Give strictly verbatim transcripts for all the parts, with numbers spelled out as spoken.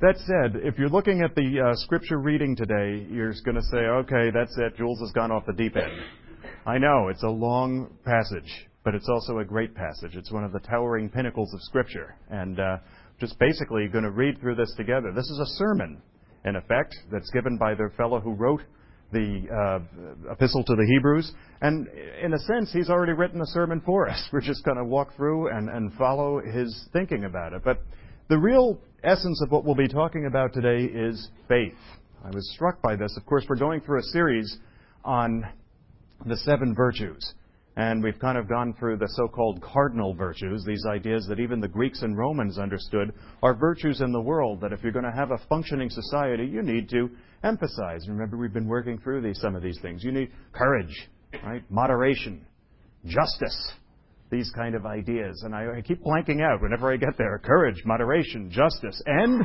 That said, if you're looking at the uh, scripture reading today, you're going to say, okay, that's it. Jules has gone off the deep end. I know, it's a long passage, but it's also a great passage. It's one of the towering pinnacles of Scripture. And uh, just basically going to read through this together. This is a sermon, in effect, that's given by the fellow who wrote the uh, epistle to the Hebrews. And in a sense, he's already written a sermon for us. We're just going to walk through and, and follow his thinking about it. But the real essence of what we'll be talking about today is faith. I was struck by this. Of course, we're going through a series on the seven virtues. And we've kind of gone through the so-called cardinal virtues, these ideas that even the Greeks and Romans understood are virtues in the world, that if you're going to have a functioning society, you need to emphasize. Remember, we've been working through these, some of these things. You need courage, right? Moderation, justice, these kind of ideas. And I, I keep blanking out whenever I get there. Courage, moderation, justice, and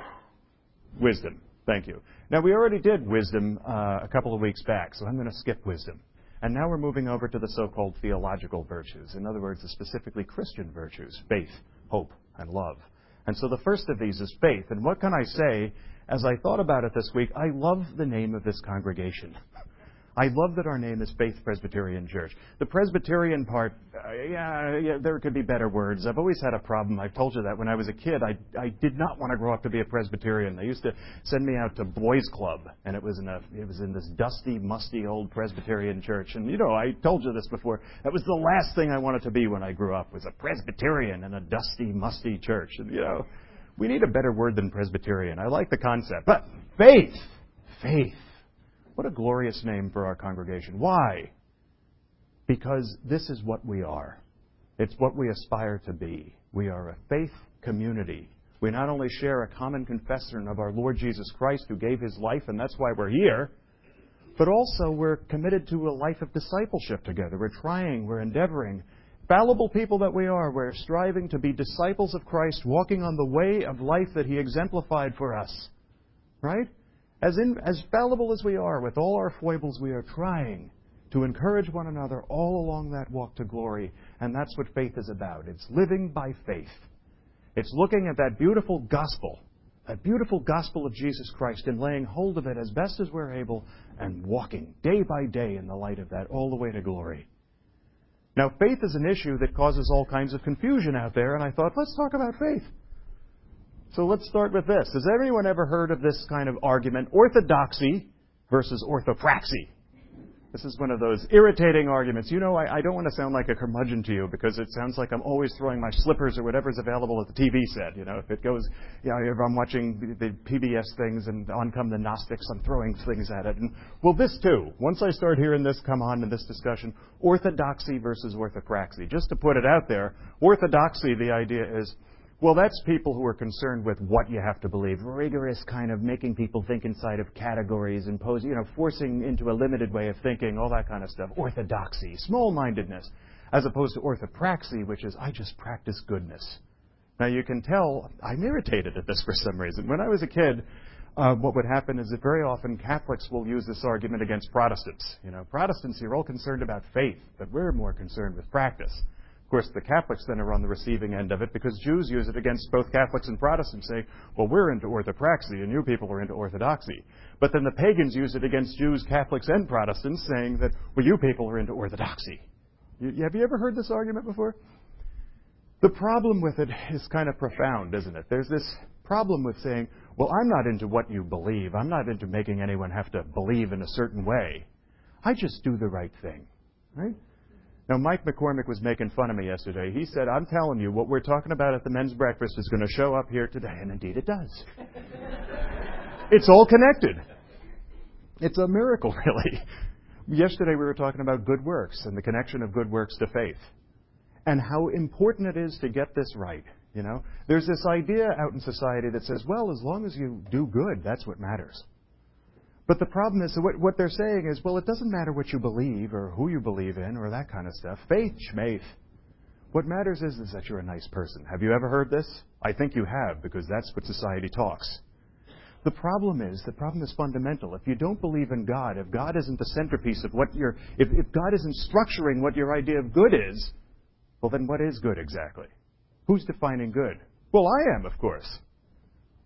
wisdom. Thank you. Now, we already did wisdom uh, a couple of weeks back, so I'm going to skip wisdom. And now we're moving over to the so-called theological virtues. In other words, the specifically Christian virtues, faith, hope, and love. And so the first of these is faith. And what can I say, as I thought about it this week, I love the name of this congregation. I love that our name is Faith Presbyterian Church. The Presbyterian part, uh, yeah, yeah, there could be better words. I've always had a problem. I've told you that when I was a kid, I, I did not want to grow up to be a Presbyterian. They used to send me out to boys' club, and it was in a, it was in this dusty, musty old Presbyterian church. And you know, I told you this before. That was the last thing I wanted to be when I grew up, was a Presbyterian in a dusty, musty church. And you know, we need a better word than Presbyterian. I like the concept, but faith, faith. What a glorious name for our congregation. Why? Because this is what we are. It's what we aspire to be. We are a faith community. We not only share a common confession of our Lord Jesus Christ, who gave His life, and that's why we're here, but also we're committed to a life of discipleship together. We're trying, we're endeavoring. Fallible people that we are, we're striving to be disciples of Christ, walking on the way of life that He exemplified for us. Right? As, in, as fallible as we are, with all our foibles, we are trying to encourage one another all along that walk to glory. And that's what faith is about. It's living by faith. It's looking at that beautiful gospel, that beautiful gospel of Jesus Christ, and laying hold of it as best as we're able and walking day by day in the light of that all the way to glory. Now, faith is an issue that causes all kinds of confusion out there, and I thought, let's talk about faith. So let's start with this. Has anyone ever heard of this kind of argument, orthodoxy versus orthopraxy? This is one of those irritating arguments. You know, I, I don't want to sound like a curmudgeon to you, because it sounds like I'm always throwing my slippers or whatever's available at the T V set. You know, if it goes, you know, if I'm watching the, the P B S things and on come the Gnostics, I'm throwing things at it. And well, this too. Once I start hearing this come on in this discussion, orthodoxy versus orthopraxy. Just to put it out there, orthodoxy, the idea is, well, that's people who are concerned with what you have to believe. Rigorous kind of making people think inside of categories, imposing, you know, forcing into a limited way of thinking, all that kind of stuff. Orthodoxy, small-mindedness, as opposed to orthopraxy, which is, I just practice goodness. Now, you can tell I'm irritated at this for some reason. When I was a kid, uh, what would happen is that very often Catholics will use this argument against Protestants. You know, Protestants, you're all concerned about faith, but we're more concerned with practice. Of course, the Catholics then are on the receiving end of it, because Jews use it against both Catholics and Protestants, saying, well, we're into orthopraxy and you people are into orthodoxy. But then the pagans use it against Jews, Catholics, and Protestants, saying that, well, you people are into orthodoxy. You, have you ever heard this argument before? The problem with it is kind of profound, isn't it? There's this problem with saying, well, I'm not into what you believe. I'm not into making anyone have to believe in a certain way. I just do the right thing, right? Now, Mike McCormick was making fun of me yesterday. He said, I'm telling you, what we're talking about at the men's breakfast is going to show up here today. And indeed it does. It's all connected. It's a miracle, really. Yesterday we were talking about good works and the connection of good works to faith. And how important it is to get this right. You know, there's this idea out in society that says, well, as long as you do good, that's what matters. But the problem is, what, what they're saying is, well, it doesn't matter what you believe or who you believe in or that kind of stuff. Faith, schmaith. What matters is, is that you're a nice person. Have you ever heard this? I think you have, because that's what society talks. The problem is, the problem is fundamental. If you don't believe in God, if God isn't the centerpiece of what you're, if, if God isn't structuring what your idea of good is, well, then what is good exactly? Who's defining good? Well, I am, of course.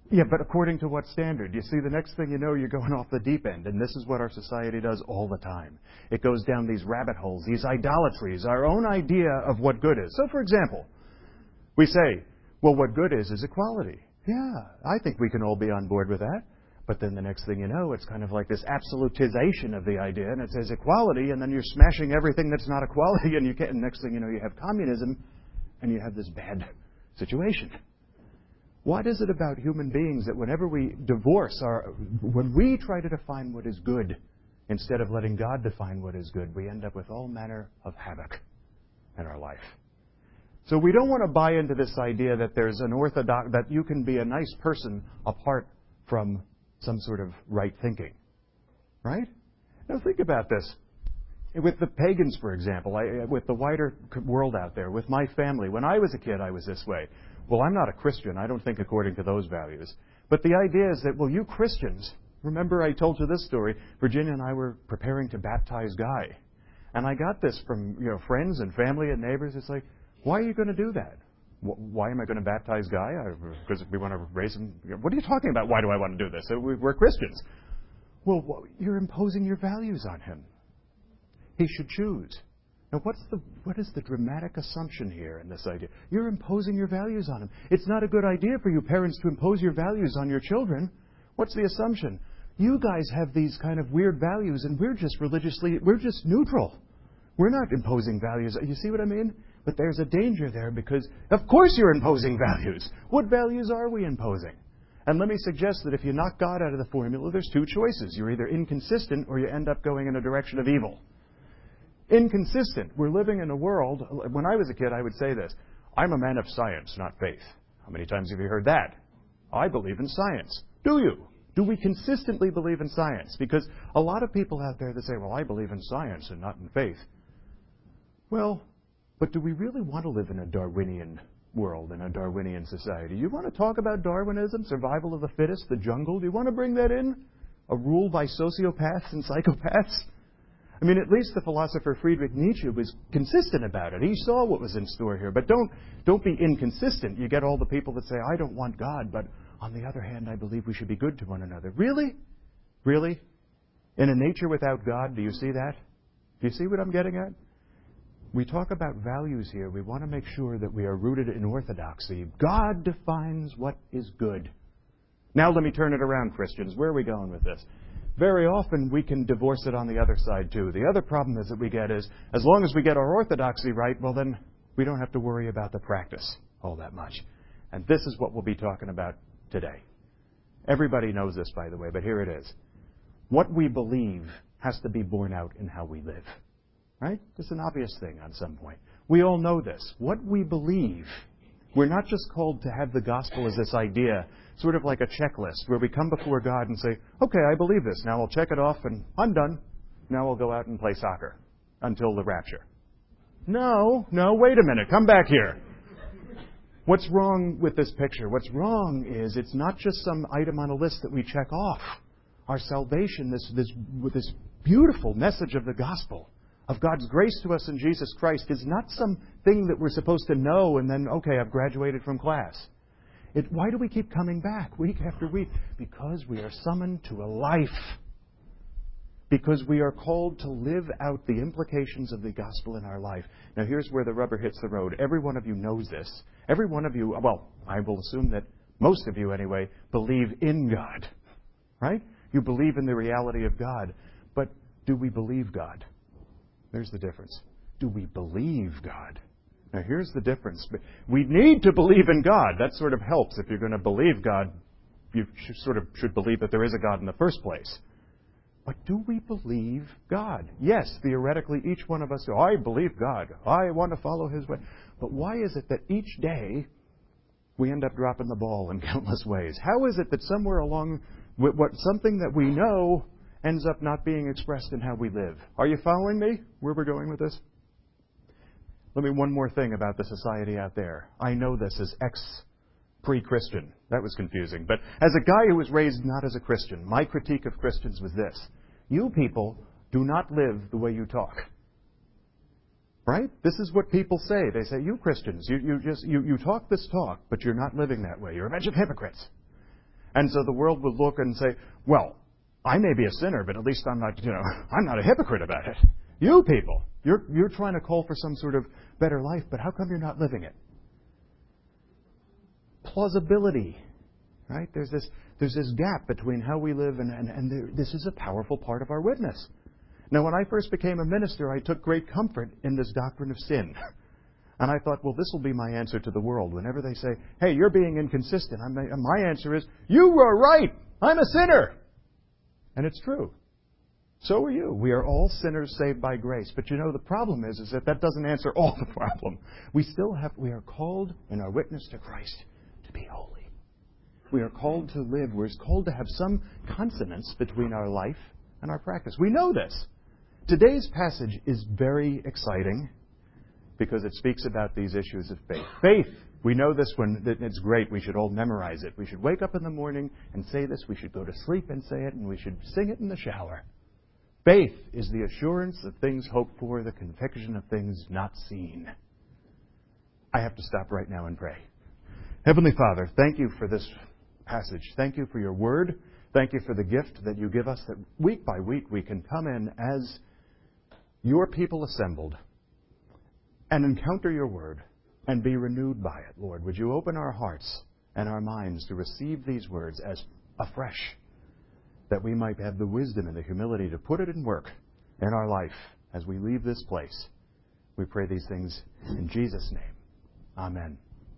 Yeah, but according to what standard? You see, the next thing you know, you're going off the deep end, and this is what our society does all the time. It goes down these rabbit holes, these idolatries, our own idea of what good is. So, for example, we say, well, what good is is equality. Yeah, I think we can all be on board with that. But then the next thing you know, it's kind of like this absolutization of the idea, and it says equality, and then you're smashing everything that's not equality, and you can't, and next thing you know, you have communism, and you have this bad situation. What is it about human beings that whenever we divorce our, when we try to define what is good, instead of letting God define what is good, we end up with all manner of havoc in our life. So we don't want to buy into this idea that there's an orthodox, that you can be a nice person apart from some sort of right thinking. Right? Now think about this. With the pagans, for example, I, with the wider world out there, with my family, when I was a kid, I was this way. Well, I'm not a Christian. I don't think according to those values. But the idea is that, well, you Christians, remember I told you this story. Virginia and I were preparing to baptize Guy. And I got this from, you know, friends and family and neighbors. It's like, why are you going to do that? Why am I going to baptize Guy? Because we want to raise him. What are you talking about? Why do I want to do this? We're Christians. Well, you're imposing your values on him. He should choose. Now, what's the, what is the dramatic assumption here in this idea? You're imposing your values on him. It's not a good idea for you parents to impose your values on your children. What's the assumption? You guys have these kind of weird values, and we're just religiously, we're just neutral. We're not imposing values. You see what I mean? But there's a danger there because, of course you're imposing values. What values are we imposing? And let me suggest that if you knock God out of the formula, there's two choices. You're either inconsistent or you end up going in a direction of evil. Inconsistent. We're living in a world, when I was a kid, I would say this, I'm a man of science, not faith. How many times have you heard that? I believe in science. Do you? Do we consistently believe in science? Because a lot of people out there that say, well, I believe in science and not in faith. Well, but do we really want to live in a Darwinian world, in a Darwinian society? You want to talk about Darwinism, survival of the fittest, the jungle? Do you want to bring that in? A rule by sociopaths and psychopaths? I mean, at least the philosopher Friedrich Nietzsche was consistent about it. He saw what was in store here. But don't, don't be inconsistent. You get all the people that say, I don't want God, but on the other hand, I believe we should be good to one another. Really? Really? In a nature without God, do you see that? Do you see what I'm getting at? We talk about values here. We want to make sure that we are rooted in orthodoxy. God defines what is good. Now let me turn it around, Christians. Where are we going with this? Very often we can divorce it on the other side too. The other problem is that we get is, as long as we get our orthodoxy right, well then we don't have to worry about the practice all that much. And this is what we'll be talking about today. Everybody knows this, by the way, but here it is. What we believe has to be borne out in how we live. Right? It's an obvious thing on some point. We all know this. What we believe, we're not just called to have the gospel as this idea, sort of like a checklist, where we come before God and say, okay, I believe this. Now I'll check it off and I'm done. Now I'll go out and play soccer until the rapture. No, no, wait a minute. Come back here. What's wrong with this picture? What's wrong is it's not just some item on a list that we check off. Our salvation, this, this, this beautiful message of the gospel, of God's grace to us in Jesus Christ, is not something that we're supposed to know and then, okay, I've graduated from class. It, why do we keep coming back week after week? Because we are summoned to a life. Because we are called to live out the implications of the gospel in our life. Now here's where the rubber hits the road. Every one of you knows this. Every one of you, well, I will assume that most of you anyway, believe in God. Right? You believe in the reality of God. But do we believe God? There's the difference. Do we believe God? Now, here's the difference. We need to believe in God. That sort of helps. If you're going to believe God, you should, sort of should believe that there is a God in the first place. But do we believe God? Yes, theoretically, each one of us go, I believe God. I want to follow His way. But why is it that each day we end up dropping the ball in countless ways? How is it that somewhere along what something that we know ends up not being expressed in how we live? Are you following me? Where we're going with this? Let me one more thing about the society out there. I know this as ex-pre-Christian. That was confusing. But as a guy who was raised not as a Christian, my critique of Christians was this. You people do not live the way you talk. Right? This is what people say. They say, you Christians, you, you just you, you talk this talk, but you're not living that way. You're a bunch of hypocrites. And so the world would look and say, well, I may be a sinner, but at least I'm not, you know, I'm not a hypocrite about it. You people, you're, you're trying to call for some sort of better life, but how come you're not living it? Plausibility, right? There's this, there's this gap between how we live, and, and, and there, this is a powerful part of our witness. Now, when I first became a minister, I took great comfort in this doctrine of sin. And I thought, well, this will be my answer to the world. Whenever they say, hey, you're being inconsistent, I'm, my answer is, you were right. I'm a sinner. And it's true. So are you. We are all sinners saved by grace. But you know, the problem is, is that that doesn't answer all the problem. We still have, we are called in our witness to Christ to be holy. We are called to live. We're called to have some consonance between our life and our practice. We know this. Today's passage is very exciting because it speaks about these issues of faith. Faith, we know this one, it's great. We should all memorize it. We should wake up in the morning and say this. We should go to sleep and say it, and we should sing it in the shower. Faith is the assurance of things hoped for, the conviction of things not seen. I have to stop right now and pray. Heavenly Father, thank you for this passage. Thank you for your word. Thank you for the gift that you give us, that week by week we can come in as your people assembled and encounter your word and be renewed by it, Lord. Would you open our hearts and our minds to receive these words as afresh, that we might have the wisdom and the humility to put it in work in our life as we leave this place. We pray these things in Jesus' name. Amen.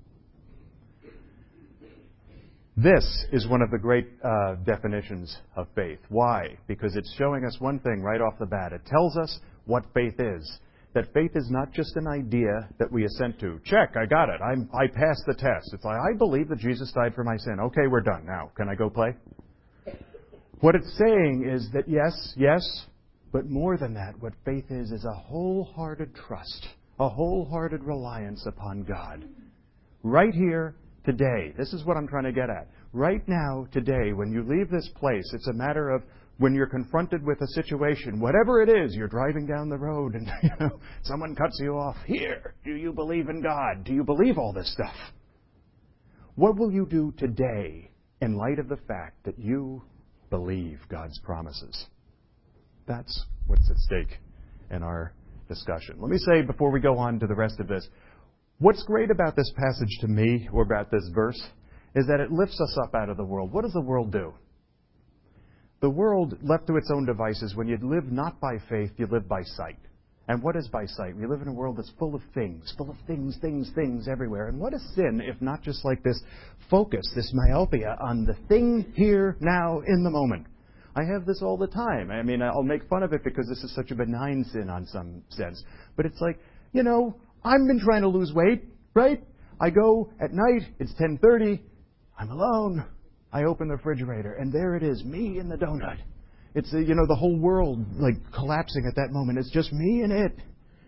This is one of the great uh, definitions of faith. Why? Because it's showing us one thing right off the bat. It tells us what faith is. That faith is not just an idea that we assent to. Check, I got it. I'm, I passed the test. It's like, I believe that Jesus died for my sin. Okay, we're done now. Can I go play? What it's saying is that yes, yes, but more than that, what faith is, is a wholehearted trust, a wholehearted reliance upon God. Right here, today. This is what I'm trying to get at. Right now, today, when you leave this place, it's a matter of when you're confronted with a situation, whatever it is, you're driving down the road and you know, someone cuts you off. Here, do you believe in God? Do you believe all this stuff? What will you do today in light of the fact that you believe God's promises? That's what's at stake in our discussion. Let me say, before we go on to the rest of this, what's great about this passage to me, or about this verse, is that it lifts us up out of the world. What does the world do? The world, left to its own devices, when you live not by faith, you live by sight. And what is by sight? We live in a world that's full of things, full of things, things, things everywhere. And what is sin if not just like this focus, this myopia on the thing here, now, in the moment? I have this all the time. I mean, I'll make fun of it because this is such a benign sin on some sense. But it's like, you know, I've been trying to lose weight, right? I go at night, it's ten thirty, I'm alone. I open the refrigerator, and there it is, me and the donut. It's, you know, the whole world, like, collapsing at that moment. It's just me and it.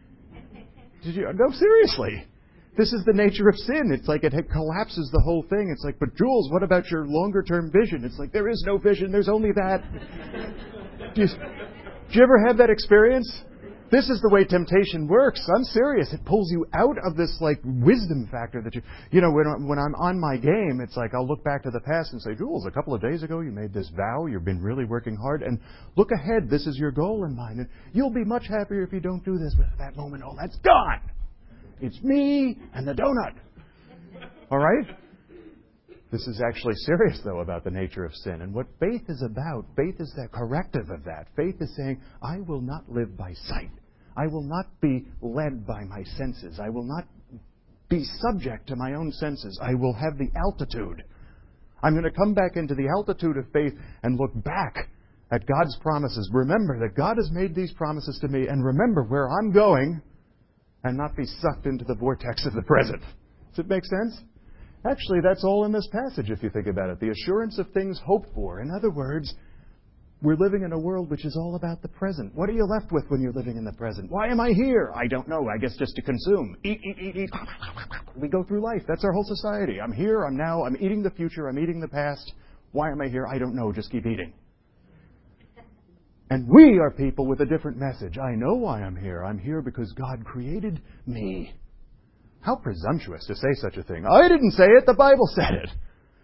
Did you? No, seriously. This is the nature of sin. It's like it collapses the whole thing. It's like, but Jules, what about your longer-term vision? It's like, there is no vision. There's only that. do, you, do you ever have that experience? This is the way temptation works. I'm serious. It pulls you out of this, like, wisdom factor that you... You know, when, when I'm on my game, it's like I'll look back to the past and say, Jules, a couple of days ago you made this vow. You've been really working hard. And look ahead. This is your goal in mind. And you'll be much happier if you don't do this. But at that moment, oh, that's gone. It's me and the donut. All right? This is actually serious, though, about the nature of sin. And what faith is about, faith is that corrective of that. Faith is saying, I will not live by sight. I will not be led by my senses. I will not be subject to my own senses. I will have the altitude. I'm going to come back into the altitude of faith and look back at God's promises. Remember that God has made these promises to me, and remember where I'm going, and not be sucked into the vortex of the present. Does it make sense? Actually, that's all in this passage, if you think about it. The assurance of things hoped for. In other words, we're living in a world which is all about the present. What are you left with when you're living in the present? Why am I here? I don't know. I guess just to consume. Eat, eat, eat, eat. We go through life. That's our whole society. I'm here. I'm now. I'm eating the future. I'm eating the past. Why am I here? I don't know. Just keep eating. And we are people with a different message. I know why I'm here. I'm here because God created me. How presumptuous to say such a thing. I didn't say it. The Bible said it.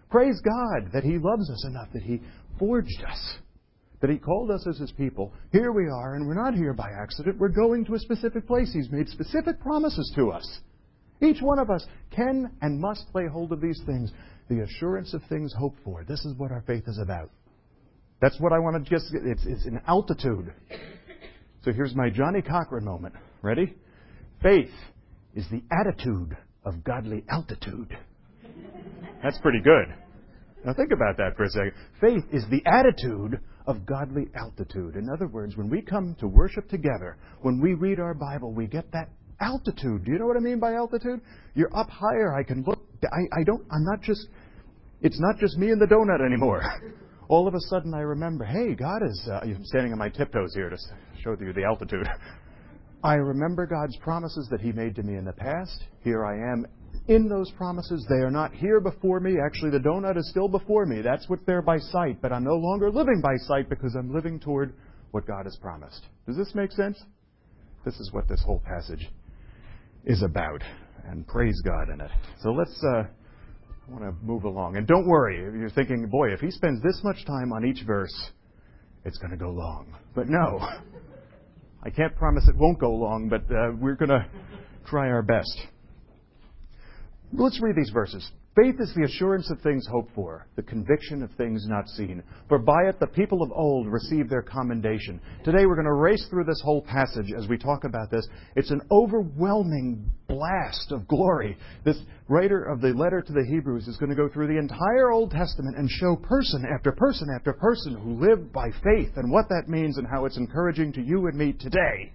Praise God that He loves us enough, that He forged us, that He called us as His people. Here we are, and we're not here by accident. We're going to a specific place. He's made specific promises to us. Each one of us can and must lay hold of these things. The assurance of things hoped for. This is what our faith is about. That's what I want to just... It's, it's an altitude. So here's my Johnny Cochran moment. Ready? Faith is the attitude of godly altitude. That's pretty good. Now think about that for a second. Faith is the attitude of godly altitude. In other words, when we come to worship together, when we read our Bible, we get that altitude. Do you know what I mean by altitude? You're up higher. I can look. I, I don't. I'm not just. It's not just me and the donut anymore. All of a sudden, I remember. Hey, God is. Uh, I'm standing on my tiptoes here to show you the altitude. I remember God's promises that He made to me in the past. Here I am in those promises. They are not here before me. Actually, the donut is still before me. That's what's there by sight. But I'm no longer living by sight because I'm living toward what God has promised. Does this make sense? This is what this whole passage is about. And praise God in it. So let's, uh, I want to move along. And don't worry, if you're thinking, boy, if he spends this much time on each verse, it's going to go long. But no, I can't promise it won't go long, but uh, we're going to try our best. Let's read these verses. Faith is the assurance of things hoped for, the conviction of things not seen. For by it the people of old received their commendation. Today we're going to race through this whole passage as we talk about this. It's an overwhelming blast of glory. This writer of the letter to the Hebrews is going to go through the entire Old Testament and show person after person after person who lived by faith and what that means and how it's encouraging to you and me today.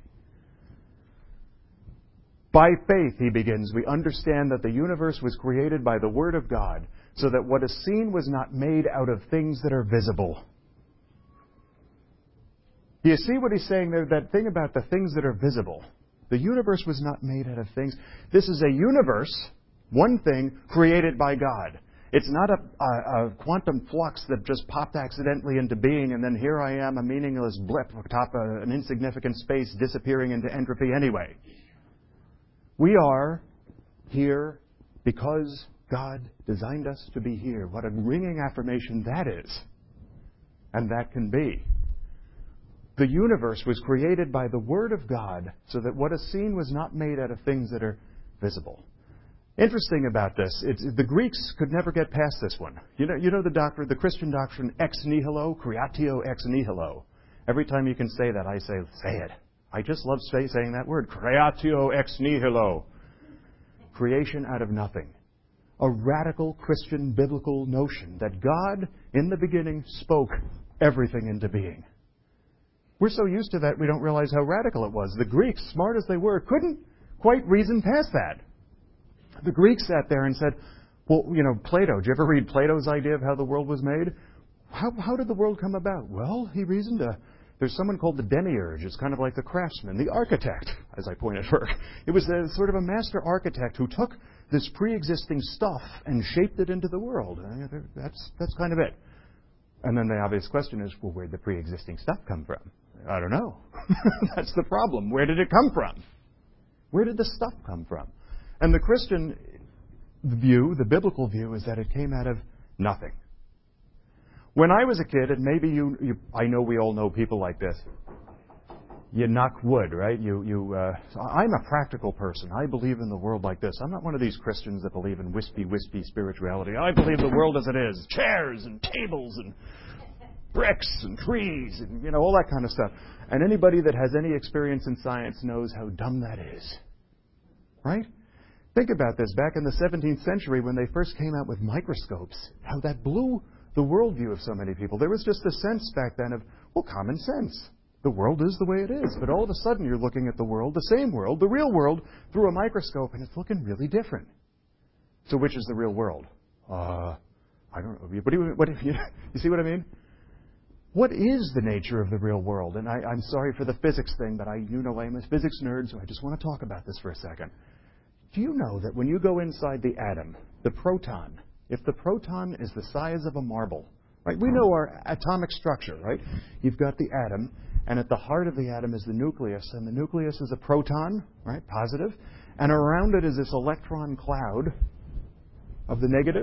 By faith, he begins, we understand that the universe was created by the Word of God, so that what is seen was not made out of things that are visible. Do you see what he's saying there? That thing about the things that are visible. The universe was not made out of things. This is a universe, one thing, created by God. It's not a, a, a quantum flux that just popped accidentally into being, and then here I am, a meaningless blip atop a, an insignificant space disappearing into entropy anyway. We are here because God designed us to be here. What a ringing affirmation that is. And that can be. The universe was created by the Word of God so that what is seen was not made out of things that are visible. Interesting about this, it's, the Greeks could never get past this one. You know, you know the doctrine, the Christian doctrine, ex nihilo, creatio ex nihilo. Every time you can say that, I say, say it. I just love say, saying that word, creatio ex nihilo. Creation out of nothing. A radical Christian biblical notion that God, in the beginning, spoke everything into being. We're so used to that we don't realize how radical it was. The Greeks, smart as they were, couldn't quite reason past that. The Greeks sat there and said, well, you know, Plato, did you ever read Plato's idea of how the world was made? How, how did the world come about? Well, he reasoned a... There's someone called the demiurge. It's kind of like the craftsman, the architect, as I pointed out. It was a, sort of a master architect who took this pre-existing stuff and shaped it into the world. That's, that's kind of it. And then the obvious question is, well, where did the pre-existing stuff come from? I don't know. That's the problem. Where did it come from? Where did the stuff come from? And the Christian view, the biblical view, is that it came out of nothing. When I was a kid, and maybe you, you I know we all know people like this, you knock wood, right? You, you. Uh, so I'm a practical person. I believe in the world like this. I'm not one of these Christians that believe in wispy, wispy spirituality. I believe the world as it is. Chairs and tables and bricks and trees and, you know, all that kind of stuff. And anybody that has any experience in science knows how dumb that is. Right? Think about this. Back in the seventeenth century, when they first came out with microscopes, how that blew the worldview of so many people. There was just a sense back then of, well, common sense. The world is the way it is. But all of a sudden you're looking at the world, the same world, the real world, through a microscope, and it's looking really different. So which is the real world? Uh, I don't know. What do you, what, you, you see what I mean? What is the nature of the real world? And I, I'm sorry for the physics thing, but I, you know I'm a physics nerd, so I just want to talk about this for a second. Do you know that when you go inside the atom, the proton, if the proton is the size of a marble, right? We know our atomic structure, right? You've got the atom, and at the heart of the atom is the nucleus, and the nucleus is a proton, right? Positive, and around it is this electron cloud of the negative,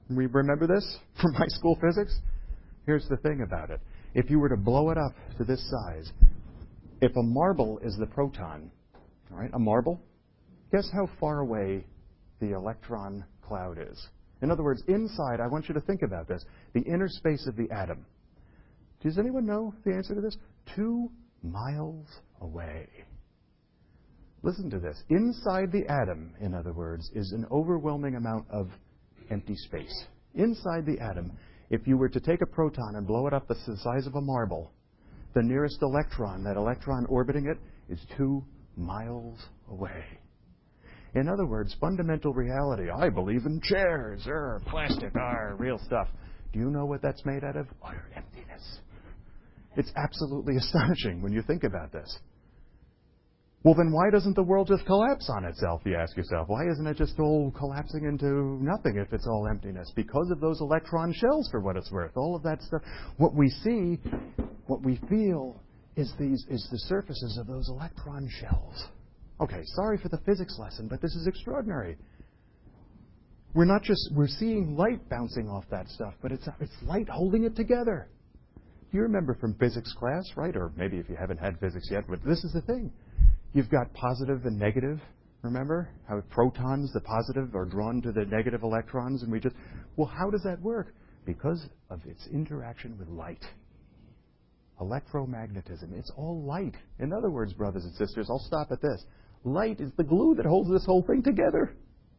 We remember this from high school physics? Here's the thing about it. If you were to blow it up to this size, if a marble is the proton, all right, a marble, guess how far away the electron cloud is? In other words, inside, I want you to think about this, the inner space of the atom. Does anyone know the answer to this? Two miles away. Listen to this. Inside the atom, in other words, is an overwhelming amount of empty space. Inside the atom, if you were to take a proton and blow it up the size of a marble, the nearest electron, that electron orbiting it, is two miles away. In other words, fundamental reality. I believe in chairs, er, plastic, er, real stuff. Do you know what that's made out of? Utter emptiness. It's absolutely astonishing when you think about this. Well, then why doesn't the world just collapse on itself, you ask yourself? Why isn't it just all collapsing into nothing if it's all emptiness? Because of those electron shells, for what it's worth. All of that stuff. What we see, what we feel, is these is the surfaces of those electron shells. Okay, sorry for the physics lesson, but this is extraordinary. We're not just, we're seeing light bouncing off that stuff, but it's, it's light holding it together. You remember from physics class, right? Or maybe if you haven't had physics yet, but this is the thing. You've got positive and negative, remember? How protons, the positive, are drawn to the negative electrons, and we just, well, how does that work? Because of its interaction with light. Electromagnetism. It's all light. In other words, brothers and sisters, I'll stop at this. Light is the glue that holds this whole thing together.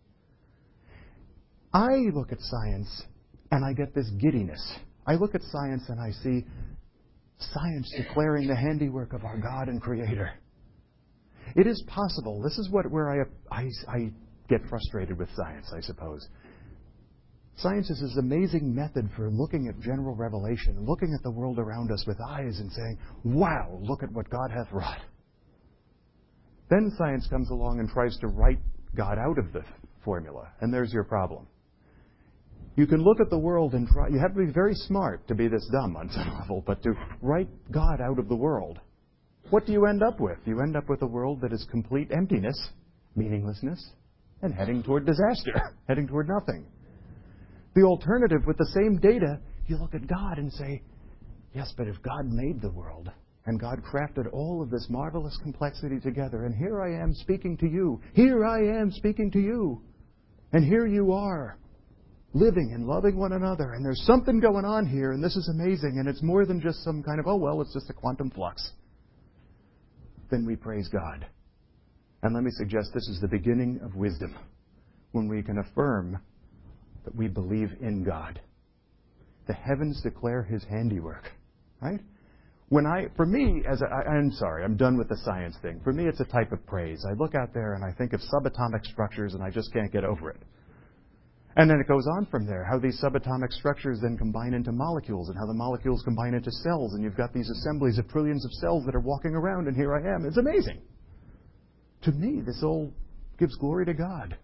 I look at science and I get this giddiness. I look at science and I see science declaring the handiwork of our God and Creator. It is possible. This is what where I, I, I get frustrated with science, I suppose. Science is this amazing method for looking at general revelation, looking at the world around us with eyes and saying, wow, look at what God hath wrought. Then science comes along and tries to write God out of the formula, and there's your problem. You can look at the world and try, you have to be very smart to be this dumb on some level, but to write God out of the world. What do you end up with? You end up with a world that is complete emptiness, meaninglessness, and heading toward disaster, heading toward nothing. The alternative, with the same data, you look at God and say, yes, but if God made the world, and God crafted all of this marvelous complexity together, and here I am speaking to you, here I am speaking to you, and here you are, living and loving one another, and there's something going on here, and this is amazing, and it's more than just some kind of, oh, well, it's just a quantum flux. Then we praise God. And let me suggest this is the beginning of wisdom, when we can affirm that we believe in God. The heavens declare His handiwork, right? When I, for me, as a, I, I'm sorry, I'm done with the science thing. For me, it's a type of praise. I look out there and I think of subatomic structures and I just can't get over it. And then it goes on from there, how these subatomic structures then combine into molecules and how the molecules combine into cells. And you've got these assemblies of trillions of cells that are walking around, and here I am. It's amazing. To me, this all gives glory to God.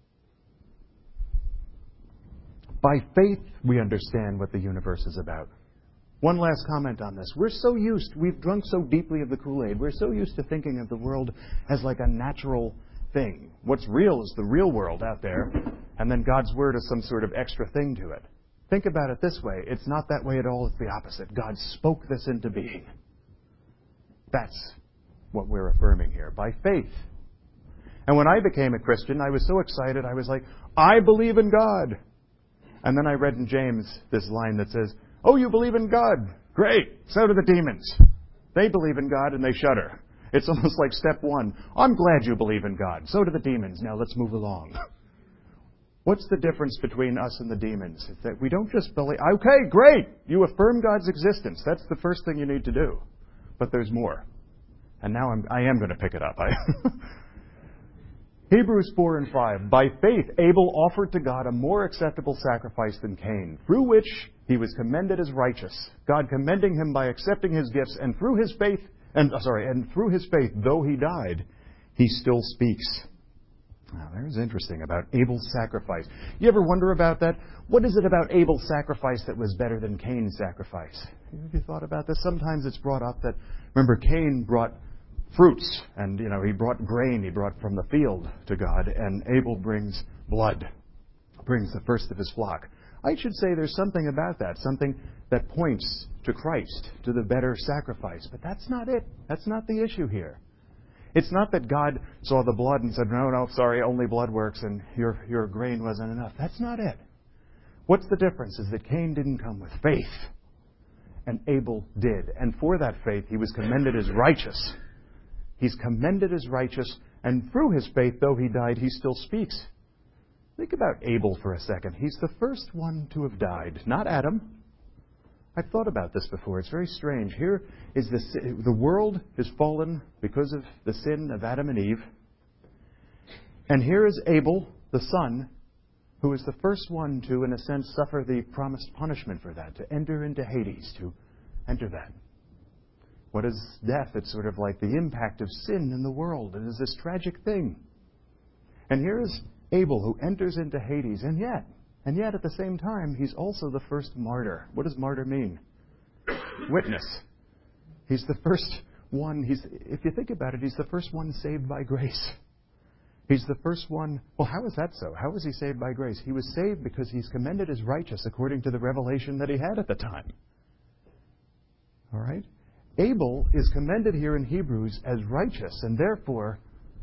By faith, we understand what the universe is about. One last comment on this. We're so used, we've drunk so deeply of the Kool-Aid, we're so used to thinking of the world as like a natural thing. What's real is the real world out there, and then God's Word is some sort of extra thing to it. Think about it this way. It's not that way at all. It's the opposite. God spoke this into being. That's what we're affirming here, by faith. And when I became a Christian, I was so excited. I was like, I believe in God. And then I read in James this line that says, oh, you believe in God. Great. So do the demons. They believe in God and they shudder. It's almost like step one. I'm glad you believe in God. So do the demons. Now let's move along. What's the difference between us and the demons? It's that we don't just believe, okay, great. You affirm God's existence. That's the first thing you need to do. But there's more. And now I'm, I am going to pick it up. I Hebrews four and five. By faith, Abel offered to God a more acceptable sacrifice than Cain, through which he was commended as righteous, God commending him by accepting his gifts, and through his faith, and sorry, and through his faith, though he died, he still speaks. Now, there's interesting about Abel's sacrifice. You ever wonder about that? What is it about Abel's sacrifice that was better than Cain's sacrifice? Have you thought about this? Sometimes it's brought up that, remember, Cain brought fruits, and, you know, he brought grain, he brought from the field to God, and Abel brings blood, brings the first of his flock. I should say there's something about that, something that points to Christ, to the better sacrifice. But that's not it. That's not the issue here. It's not that God saw the blood and said, no, no, sorry, only blood works and your, your grain wasn't enough. That's not it. What's the difference is that Cain didn't come with faith, and Abel did. And for that faith, he was commended as righteous. He's commended as righteous, and through his faith, though he died, he still speaks. Think about Abel for a second. He's the first one to have died, not Adam. I've thought about this before. It's very strange. Here is the the world has fallen because of the sin of Adam and Eve. And here is Abel, the son, who is the first one to, in a sense, suffer the promised punishment for that, to enter into Hades, to enter that. What is death? It's sort of like the impact of sin in the world. It is this tragic thing. And here is Abel, who enters into Hades, and yet, and yet at the same time, he's also the first martyr. What does martyr mean? Witness. He's the first one, he's, if you think about it, he's the first one saved by grace. He's the first one. Well, how is that so? How was he saved by grace? He was saved because he's commended as righteous according to the revelation that he had at the time. All right? Abel is commended here in Hebrews as righteous, and therefore,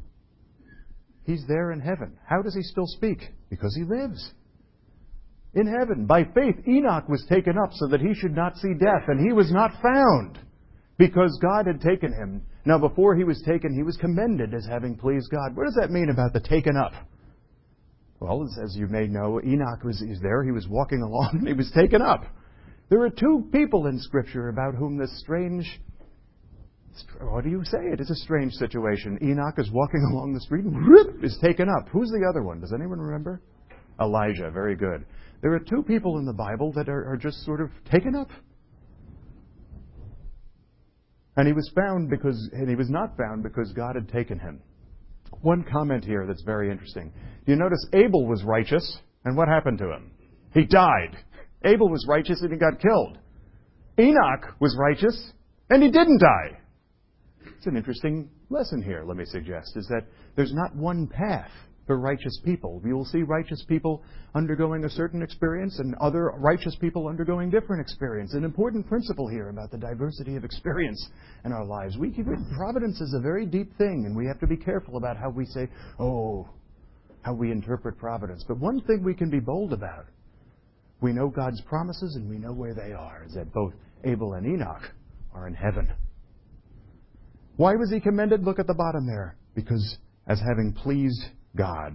he's there in heaven. How does he still speak? Because he lives in heaven. By faith, Enoch was taken up so that he should not see death, and he was not found because God had taken him. Now, before he was taken, he was commended as having pleased God. What does that mean about the taken up? Well, as, as you may know, Enoch was is there. He was walking along, and he was taken up. There are two people in Scripture about whom this strange, what do you say? It is a strange situation. Enoch is walking along the street and whoop, is taken up. Who's the other one? Does anyone remember? Elijah. Very good. There are two people in the Bible that are, are just sort of taken up. And he was found because, and he was not found because God had taken him. One comment here that's very interesting. You notice Abel was righteous, and what happened to him? He died. Abel was righteous and he got killed. Enoch was righteous and he didn't die. It's an interesting lesson here, let me suggest, is that there's not one path for righteous people. We will see righteous people undergoing a certain experience and other righteous people undergoing different experience. An important principle here about the diversity of experience in our lives. We keep it, providence is a very deep thing, and we have to be careful about how we say, oh, how we interpret providence. But one thing we can be bold about, we know God's promises and we know where they are, is that both Abel and Enoch are in heaven. Why was he commended? Look at the bottom there. Because as having pleased God.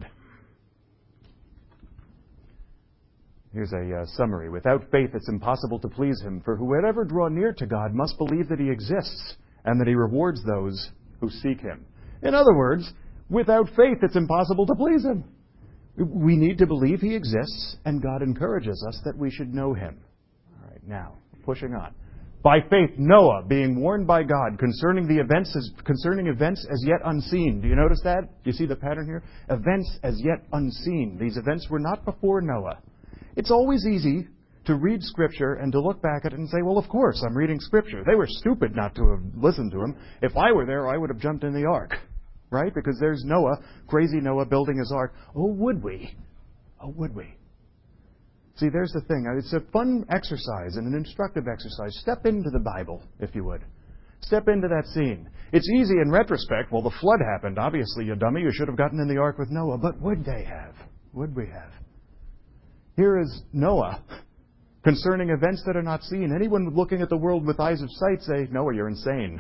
Here's a uh, summary. Without faith, it's impossible to please him. For who would ever draw near to God must believe that he exists and that he rewards those who seek him. In other words, without faith, it's impossible to please him. We need to believe he exists, and God encourages us that we should know him. All right, now, pushing on. By faith, Noah, being warned by God concerning the events as, concerning events as yet unseen. Do you notice that? Do you see the pattern here? Events as yet unseen. These events were not before Noah. It's always easy to read Scripture and to look back at it and say, well, of course, I'm reading Scripture. They were stupid not to have listened to him. If I were there, I would have jumped in the ark. Right? Because there's Noah, crazy Noah, building his ark. Oh, would we? Oh, would we? See, there's the thing. It's a fun exercise and an instructive exercise. Step into the Bible, if you would. Step into that scene. It's easy in retrospect. Well, the flood happened. Obviously, you dummy. You should have gotten in the ark with Noah. But would they have? Would we have? Here is Noah concerning events that are not seen. Anyone looking at the world with eyes of sight say, Noah, you're insane.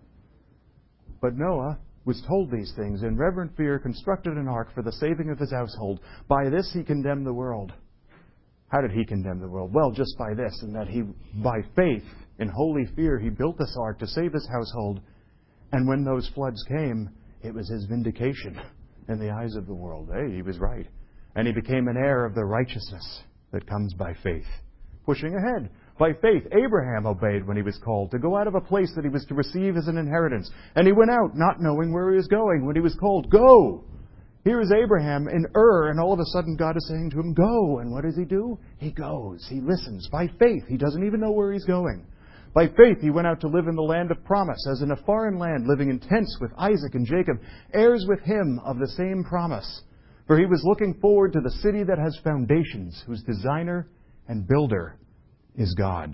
But Noah was told these things, in reverent fear constructed an ark for the saving of his household. By this he condemned the world. How did he condemn the world? Well, just by this, in that he, by faith, in holy fear, he built this ark to save his household. And when those floods came, it was his vindication in the eyes of the world. Hey, he was right. And he became an heir of the righteousness that comes by faith. Pushing ahead. By faith, Abraham obeyed when he was called to go out of a place that he was to receive as an inheritance. And he went out, not knowing where he was going. When he was called, go! Here is Abraham in Ur, and all of a sudden God is saying to him, go! And what does he do? He goes. He listens. By faith, he doesn't even know where he's going. By faith, he went out to live in the land of promise, as in a foreign land, living in tents with Isaac and Jacob, heirs with him of the same promise. For he was looking forward to the city that has foundations, whose designer and builder is God.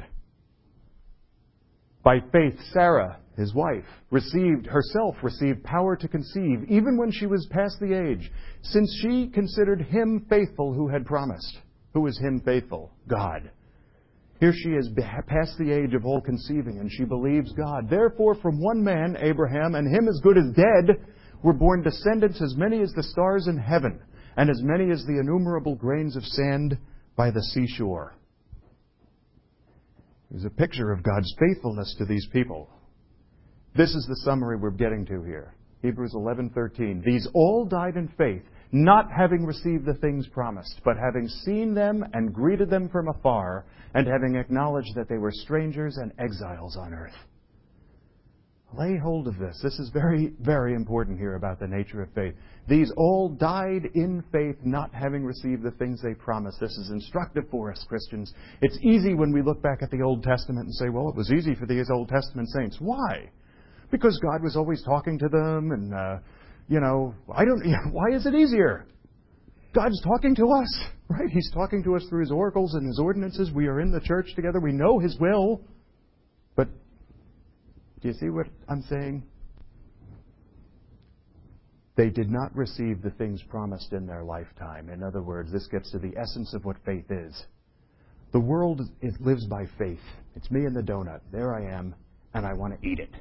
By faith, Sarah, his wife, received herself received power to conceive, even when she was past the age, since she considered him faithful who had promised. Who is him faithful? God. Here she is past the age of all conceiving, and she believes God. Therefore, from one man, Abraham, and him as good as dead, were born descendants as many as the stars in heaven, and as many as the innumerable grains of sand by the seashore. There's a picture of God's faithfulness to these people. This is the summary we're getting to here. Hebrews eleven thirteen. These all died in faith, not having received the things promised, but having seen them and greeted them from afar, and having acknowledged that they were strangers and exiles on earth. Lay hold of this. This is very, very important here about the nature of faith. These all died in faith, not having received the things they promised. This is instructive for us, Christians. It's easy when we look back at the Old Testament and say, well, it was easy for these Old Testament saints. Why? Because God was always talking to them, and, uh, you know, I don't. Why is it easier? God's talking to us, right? He's talking to us through His oracles and His ordinances. We are in the church together. We know His will. But do you see what I'm saying? They did not receive the things promised in their lifetime. In other words, this gets to the essence of what faith is. The world it lives by faith. It's me and the donut. There I am, and I want to eat it.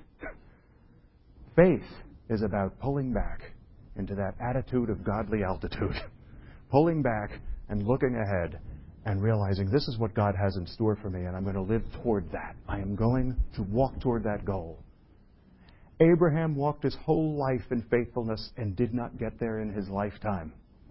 Faith is about pulling back into that attitude of godly altitude. Pulling back and looking ahead and realizing this is what God has in store for me, and I'm going to live toward that. I am going to walk toward that goal. Abraham walked his whole life in faithfulness and did not get there in his lifetime.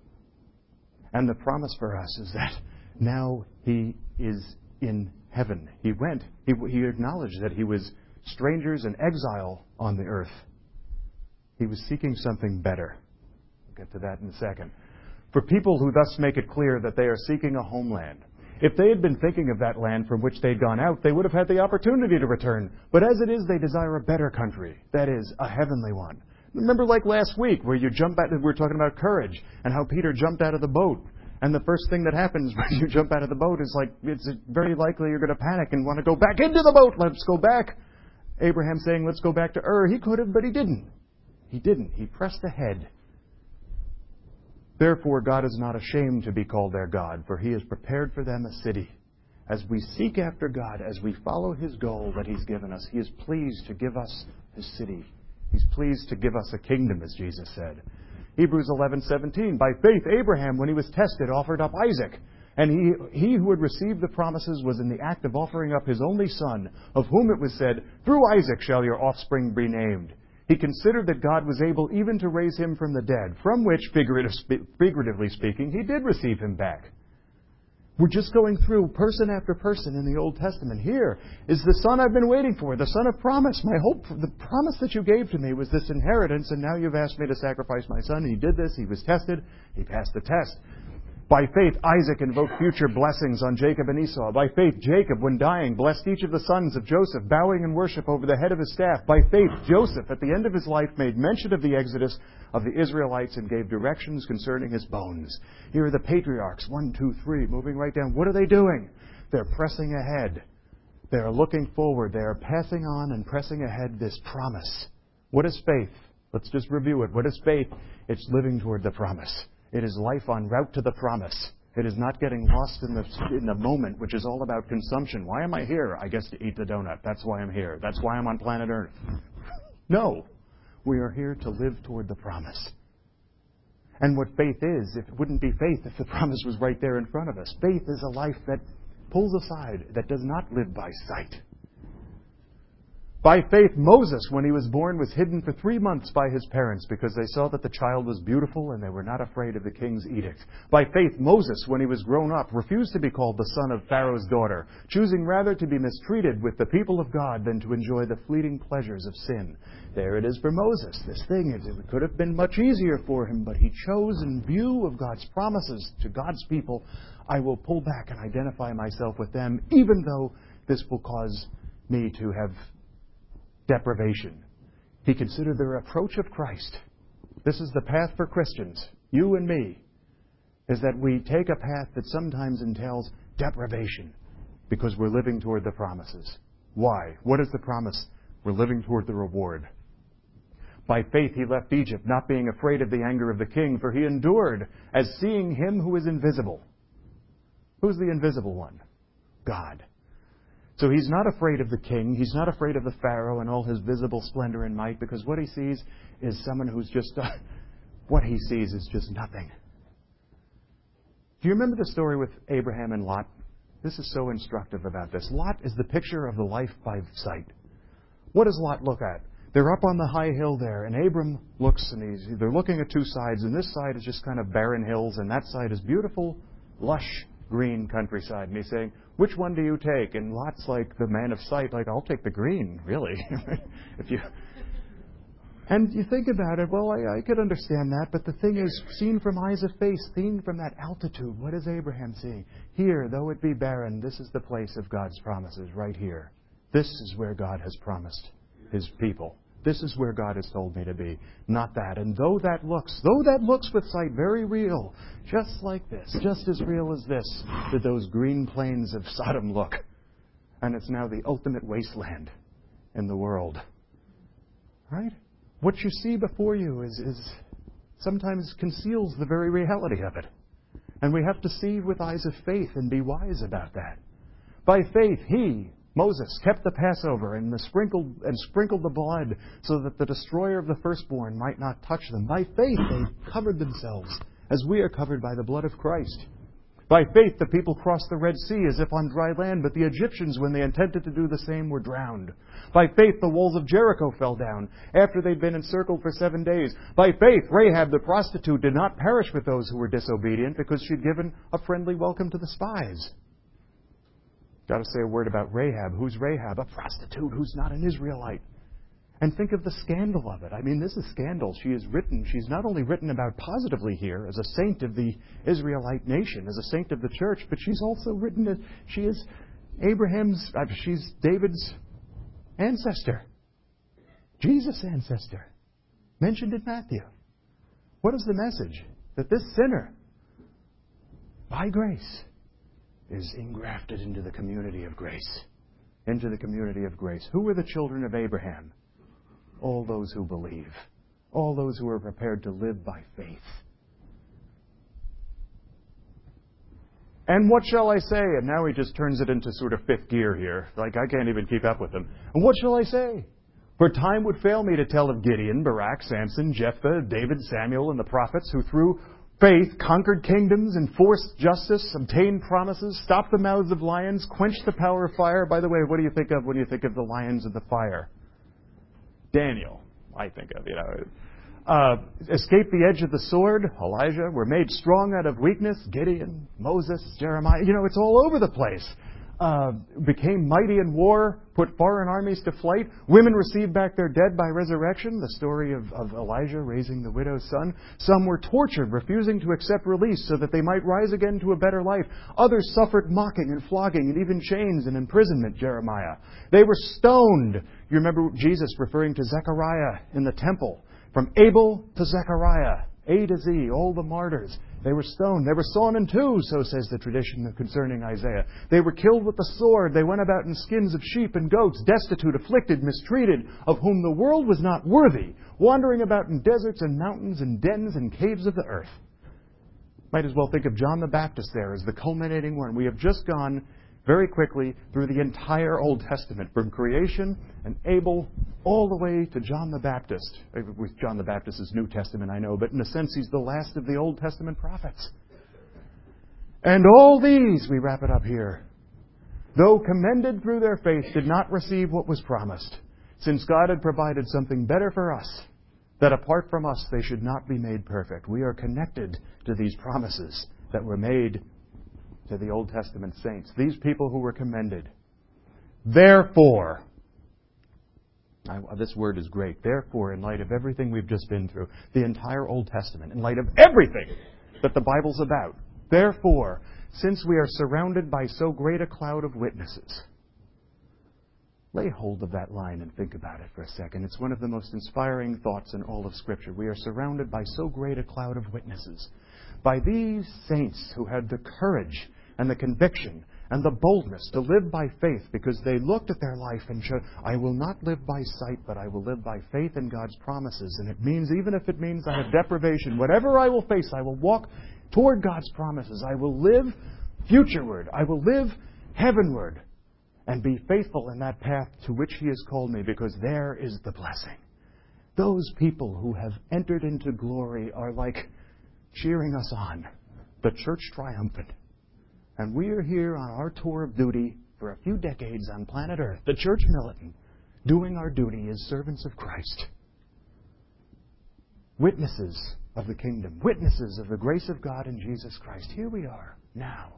And the promise for us is that now he is in heaven. He went. He, he acknowledged that he was strangers and exile on the earth. He was seeking something better. We'll get to that in a second. For people who thus make it clear that they are seeking a homeland. If they had been thinking of that land from which they'd gone out, they would have had the opportunity to return. But as it is, they desire a better country. That is, a heavenly one. Remember like last week where you jump out, we were talking about courage and how Peter jumped out of the boat. And the first thing that happens when you jump out of the boat is like, it's very likely you're going to panic and want to go back into the boat. Let's go back. Abraham saying, let's go back to Ur. He could have, but he didn't. He didn't. He pressed ahead. Therefore, God is not ashamed to be called their God, for He has prepared for them a city. As we seek after God, as we follow His goal that He's given us, He is pleased to give us His city. He's pleased to give us a kingdom, as Jesus said. Hebrews eleven seventeen. By faith, Abraham, when he was tested, offered up Isaac. And he, he who had received the promises was in the act of offering up his only son, of whom it was said, through Isaac shall your offspring be named. He considered that God was able even to raise him from the dead, from which, figuratively speaking, he did receive him back. We're just going through person after person in the Old Testament. Here is the son I've been waiting for, the son of promise. My hope, the promise that you gave to me was this inheritance, and now you've asked me to sacrifice my son. He did this. He was tested. He passed the test. By faith, Isaac invoked future blessings on Jacob and Esau. By faith, Jacob, when dying, blessed each of the sons of Joseph, bowing in worship over the head of his staff. By faith, Joseph, at the end of his life, made mention of the exodus of the Israelites and gave directions concerning his bones. Here are the patriarchs, one, two, three, moving right down. What are they doing? They're pressing ahead. They are looking forward. They are passing on and pressing ahead this promise. What is faith? Let's just review it. What is faith? It's living toward the promise. It is life en route to the promise. It is not getting lost in the in the moment, which is all about consumption. Why am I here? I guess to eat the donut. That's why I'm here. That's why I'm on planet Earth. No. We are here to live toward the promise. And what faith is, if it wouldn't be faith if the promise was right there in front of us. Faith is a life that pulls aside, that does not live by sight. By faith, Moses, when he was born, was hidden for three months by his parents because they saw that the child was beautiful and they were not afraid of the king's edict. By faith, Moses, when he was grown up, refused to be called the son of Pharaoh's daughter, choosing rather to be mistreated with the people of God than to enjoy the fleeting pleasures of sin. There it is for Moses. This thing, it could have been much easier for him, but he chose in view of God's promises to God's people, I will pull back and identify myself with them, even though this will cause me to have deprivation. He considered the reproach of Christ. This is the path for Christians, you and me, is that we take a path that sometimes entails deprivation, because we're living toward the promises. Why? What is the promise? We're living toward the reward. By faith he left Egypt, not being afraid of the anger of the king, for he endured as seeing him who is invisible. Who's the invisible one? God. So he's not afraid of the king. He's not afraid of the Pharaoh and all his visible splendor and might, because what he sees is someone who's just, uh, what he sees is just nothing. Do you remember the story with Abraham and Lot? This is so instructive about this. Lot is the picture of the life by sight. What does Lot look at? They're up on the high hill there, and Abram looks, and he's, they're looking at two sides, and this side is just kind of barren hills, and that side is beautiful, lush, green countryside. And he's saying, which one do you take? And Lot's like the man of sight, like, I'll take the green, really. if you, And you think about it, well, I, I could understand that, but the thing is, seen from eyes of faith, seen from that altitude, what is Abraham seeing? Here, though it be barren, this is the place of God's promises, right here. This is where God has promised His people. This is where God has told me to be, not that. And though that looks, though that looks with sight very real, just like this, just as real as this, did those green plains of Sodom look. And it's now the ultimate wasteland in the world. Right? What you see before you is, is sometimes conceals the very reality of it. And we have to see with eyes of faith and be wise about that. By faith, he, Moses, kept the Passover and the sprinkled and sprinkled the blood so that the destroyer of the firstborn might not touch them. By faith they covered themselves, as we are covered by the blood of Christ. By faith the people crossed the Red Sea as if on dry land, but the Egyptians, when they intended to do the same, were drowned. By faith the walls of Jericho fell down after they'd been encircled for seven days. By faith Rahab the prostitute did not perish with those who were disobedient, because she'd given a friendly welcome to the spies. Got to say a word about Rahab. Who's Rahab? A prostitute who's not an Israelite. And think of the scandal of it. I mean, this is scandal. She is written, she's not only written about positively here as a saint of the Israelite nation, as a saint of the church, but she's also written that she is Abraham's, uh, she's David's ancestor. Jesus' ancestor. Mentioned in Matthew. What is the message? That this sinner, by grace, is engrafted into the community of grace. Into the community of grace. Who were the children of Abraham? All those who believe. All those who are prepared to live by faith. And what shall I say? And now he just turns it into sort of fifth gear here. Like, I can't even keep up with him. And what shall I say? For time would fail me to tell of Gideon, Barak, Samson, Jephthah, David, Samuel, and the prophets, who through faith conquered kingdoms, enforced justice, obtained promises, stopped the mouths of lions, quenched the power of fire. By the way, what do you think of when you think of the lions of the fire? Daniel, I think of, you know. Uh, escaped the edge of the sword, Elijah. Were made strong out of weakness, Gideon, Moses, Jeremiah. You know, it's all over the place. Uh, became mighty in war, put foreign armies to flight. Women received back their dead by resurrection, the story of, of Elijah raising the widow's son. Some were tortured, refusing to accept release so that they might rise again to a better life. Others suffered mocking and flogging and even chains and imprisonment, Jeremiah. They were stoned. You remember Jesus referring to Zechariah in the temple. From Abel to Zechariah, A to Z, all the martyrs. They were stoned. They were sawn in two, so says the tradition concerning Isaiah. They were killed with the sword. They went about in skins of sheep and goats, destitute, afflicted, mistreated, of whom the world was not worthy, wandering about in deserts and mountains and dens and caves of the earth. Might as well think of John the Baptist there as the culminating one. We have just gone very quickly through the entire Old Testament, from creation and Abel all the way to John the Baptist. With John the Baptist is New Testament, I know, but in a sense he's the last of the Old Testament prophets. And all these, we wrap it up here, though commended through their faith, did not receive what was promised, since God had provided something better for us, that apart from us they should not be made perfect. We are connected to these promises that were made to the Old Testament saints, these people who were commended. Therefore, I, this word is great. Therefore, in light of everything we've just been through, the entire Old Testament, in light of everything that the Bible's about, therefore, since we are surrounded by so great a cloud of witnesses, lay hold of that line and think about it for a second. It's one of the most inspiring thoughts in all of Scripture. We are surrounded by so great a cloud of witnesses. By these saints who had the courage and the conviction and the boldness to live by faith because they looked at their life and said, I will not live by sight, but I will live by faith in God's promises. And it means, even if it means I have deprivation, whatever I will face, I will walk toward God's promises. I will live futureward. I will live heavenward and be faithful in that path to which He has called me, because there is the blessing. Those people who have entered into glory are like cheering us on, the church triumphant. And we are here on our tour of duty for a few decades on planet Earth, the church militant, doing our duty as servants of Christ. Witnesses of the kingdom, witnesses of the grace of God in Jesus Christ. Here we are, now.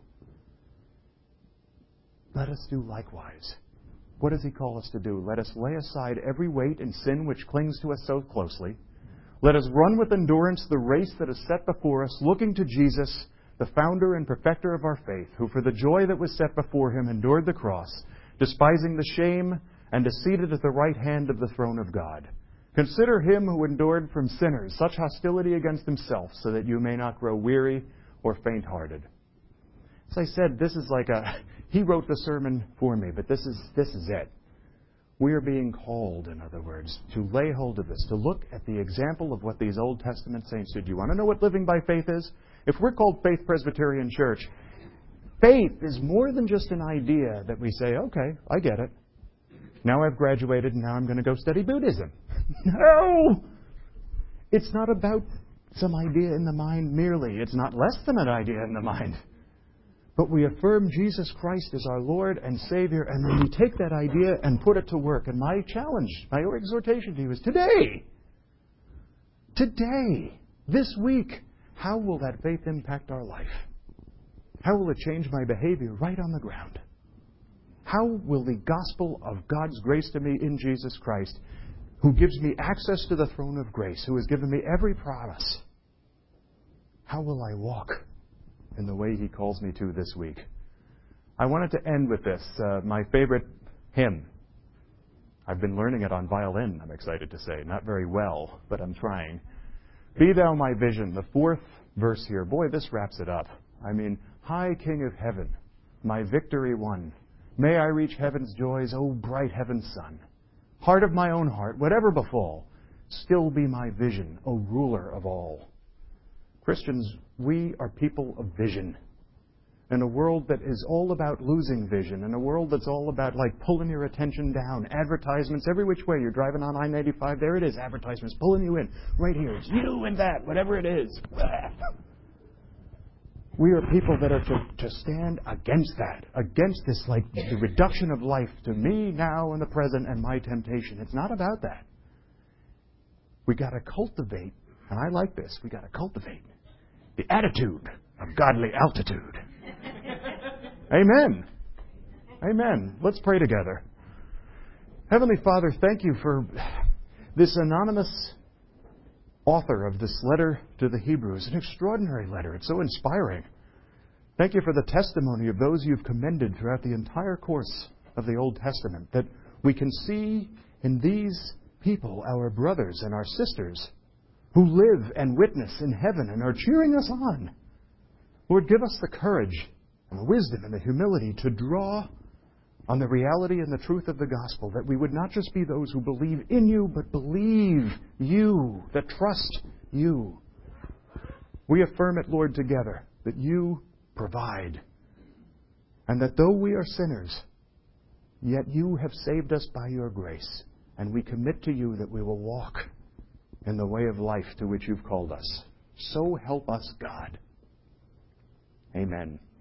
Let us do likewise. What does He call us to do? Let us lay aside every weight and sin which clings to us so closely. Let us run with endurance the race that is set before us, looking to Jesus, the founder and perfecter of our faith, who for the joy that was set before Him endured the cross, despising the shame, and is seated at the right hand of the throne of God. Consider Him who endured from sinners such hostility against Himself, so that you may not grow weary or faint-hearted. As I said, this is like a... He wrote the sermon for me, but this is this is it. We are being called, in other words, to lay hold of this, to look at the example of what these Old Testament saints did. You want to know what living by faith is? If we're called Faith Presbyterian Church, faith is more than just an idea that we say, okay, I get it. Now I've graduated and now I'm going to go study Buddhism. No! It's not about some idea in the mind merely. It's not less than an idea in the mind. But we affirm Jesus Christ as our Lord and Savior, and then we take that idea and put it to work. And my challenge, my exhortation to you is today, today, this week, how will that faith impact our life? How will it change my behavior right on the ground? How will the gospel of God's grace to me in Jesus Christ, who gives me access to the throne of grace, who has given me every promise, how will I walk in the way He calls me to this week? I wanted to end with this, uh, my favorite hymn. I've been learning it on violin, I'm excited to say. Not very well, but I'm trying. Be Thou my vision, the fourth verse here. Boy, this wraps it up. I mean, High King of heaven, my victory won. May I reach heaven's joys, O bright heaven's sun. Heart of my own heart, whatever befall, still be my vision, O ruler of all. Christians, we are people of vision. In a world that is all about losing vision, in a world that's all about like pulling your attention down, advertisements every which way. You're driving on I ninety-five, there it is, advertisements pulling you in. Right here, it's you and that, whatever it is. We are people that are to, to stand against that, against this like the reduction of life to me now in the present and my temptation. It's not about that. We got to cultivate, and I like this, we got to cultivate the attitude of godly altitude. Amen. Amen. Let's pray together. Heavenly Father, thank you for this anonymous author of this letter to the Hebrews. An extraordinary letter. It's so inspiring. Thank you for the testimony of those you've commended throughout the entire course of the Old Testament, that we can see in these people, our brothers and our sisters, who live and witness in heaven and are cheering us on. Lord, give us the courage and the wisdom and the humility to draw on the reality and the truth of the gospel, that we would not just be those who believe in you, but believe you, that trust you. We affirm it, Lord, together, that you provide, and that though we are sinners, yet you have saved us by your grace, and we commit to you that we will walk in the way of life to which you've called us. So help us, God. Amen.